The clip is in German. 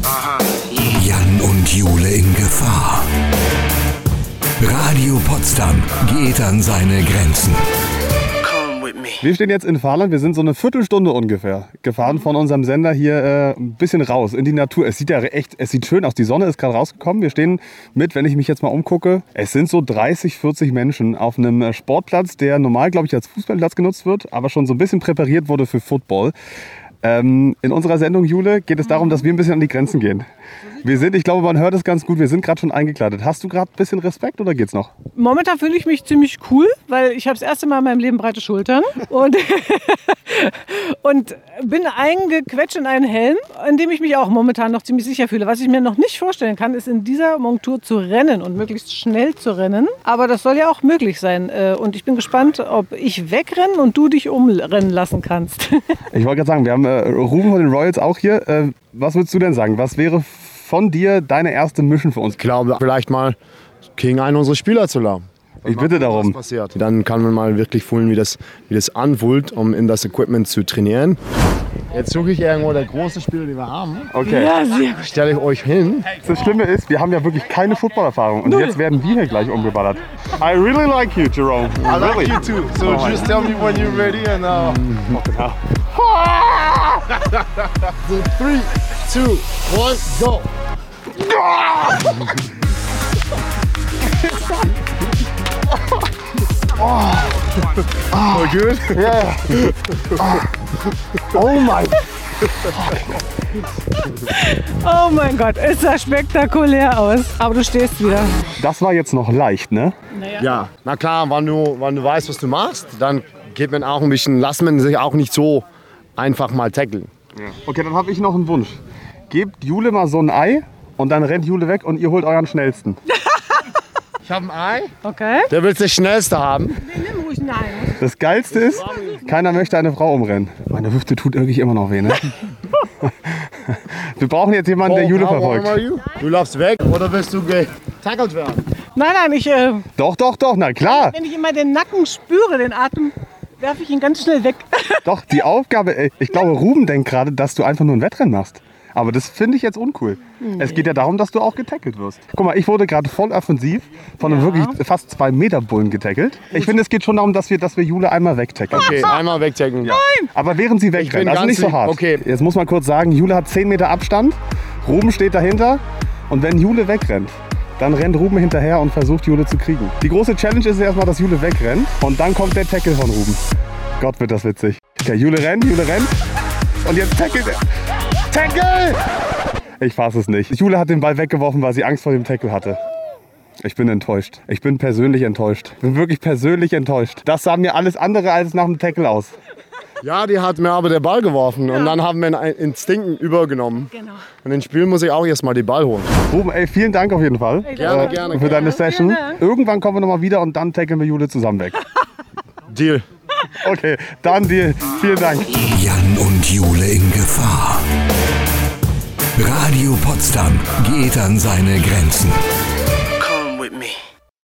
Jan und Jule in Gefahr. Radio Potsdam geht an seine Grenzen. Wir stehen jetzt in Fahrland, wir sind so eine Viertelstunde ungefähr gefahren von unserem Sender hier ein bisschen raus in die Natur. Es sieht schön aus, die Sonne ist gerade rausgekommen. Wir stehen mit, wenn ich mich jetzt mal umgucke, es sind so 30, 40 Menschen auf einem Sportplatz, der normal, glaube ich, als Fußballplatz genutzt wird, aber schon so ein bisschen präpariert wurde für Football. In unserer Sendung, Jule, geht es darum, dass wir ein bisschen an die Grenzen gehen. Ich glaube, man hört es ganz gut, wir sind gerade schon eingekleidet. Hast du gerade ein bisschen Respekt oder geht's noch? Momentan fühle ich mich ziemlich cool, weil ich habe das erste Mal in meinem Leben breite Schultern und bin eingequetscht in einen Helm, in dem ich mich auch momentan noch ziemlich sicher fühle. Was ich mir noch nicht vorstellen kann, ist in dieser Montur zu rennen und möglichst schnell zu rennen. Aber das soll ja auch möglich sein. Und ich bin gespannt, ob ich wegrennen und du dich umrennen lassen kannst. Ich wollte gerade sagen, wir haben Ruben von den Royals auch hier. Was würdest du denn sagen? Was wäre von dir deine erste Mission für uns? Ich glaube, vielleicht mal gegen einen unserer Spieler zu laufen. Ich bitte darum. Was passiert. Dann kann man mal wirklich fühlen, wie das anfühlt, um in das Equipment zu trainieren. Jetzt suche ich irgendwo der große Spieler, den wir haben. Okay. Ja, sehr gut. Stelle ich euch hin. Das Schlimme ist, wir haben ja wirklich keine Footballerfahrung. Und jetzt werden wir hier gleich umgeballert. I really like you, Jerome. I like you too. So just tell me when you're ready and So 3, 2, 1, go! Oh, good? Yeah. Oh mein. Oh mein Gott, es sah spektakulär aus. Aber du stehst wieder. Das war jetzt noch leicht, ne? Ja, na klar, wenn du weißt, was du machst, dann lässt man sich auch nicht so einfach mal tackeln. Okay, dann habe ich noch einen Wunsch. Gebt Jule mal so ein Ei und dann rennt Jule weg und ihr holt euren schnellsten. Ich habe ein Ei. Okay. Der will das schnellste haben. Nimm ruhig ein Ei. Das Geilste ist, keiner möchte eine Frau umrennen. Meine Hüfte tut irgendwie immer noch weh, ne? Wir brauchen jetzt jemanden, der Jule verfolgt. Du laufst weg oder willst du getackelt werden? Nein, ich... Doch, na klar. Wenn ich immer den Nacken spüre, den Atem, werfe ich ihn ganz schnell weg. Doch, die Aufgabe, ich glaube, Ruben denkt gerade, dass du einfach nur ein Wettrennen machst. Aber das finde ich jetzt uncool. Nee. Es geht ja darum, dass du auch getackelt wirst. Guck mal, ich wurde gerade voll offensiv von einem wirklich fast 2 Meter Bullen getackelt. Ich finde, es geht schon darum, dass wir Jule einmal wegtackeln. Okay, einmal wegtackeln. Ja. Nein! Aber während sie wegrennt, also nicht so hart. Okay. Jetzt muss man kurz sagen, Jule hat 10 Meter Abstand, Ruben steht dahinter und wenn Jule wegrennt, dann rennt Ruben hinterher und versucht Jule zu kriegen. Die große Challenge ist erstmal, dass Jule wegrennt und dann kommt der Tackle von Ruben. Gott, wird das witzig. Okay, Jule rennt und jetzt tackelt er. Tackle! Ich fasse es nicht. Jule hat den Ball weggeworfen, weil sie Angst vor dem Tackle hatte. Ich bin enttäuscht. Ich bin persönlich enttäuscht. Ich bin wirklich persönlich enttäuscht. Das sah mir alles andere als nach dem Tackle aus. Ja, die hat mir aber den Ball geworfen und dann haben wir einen Instinkt übergenommen. Genau. Und im Spiel muss ich auch erstmal den Ball holen. Ruben, vielen Dank auf jeden Fall. Gerne. Für deine Session. Irgendwann kommen wir nochmal wieder und dann tackeln wir Jule zusammen weg. Deal. Okay, dann Deal. Vielen Dank. Jan und Jule in Gefahr. Radio Potsdam geht an seine Grenzen.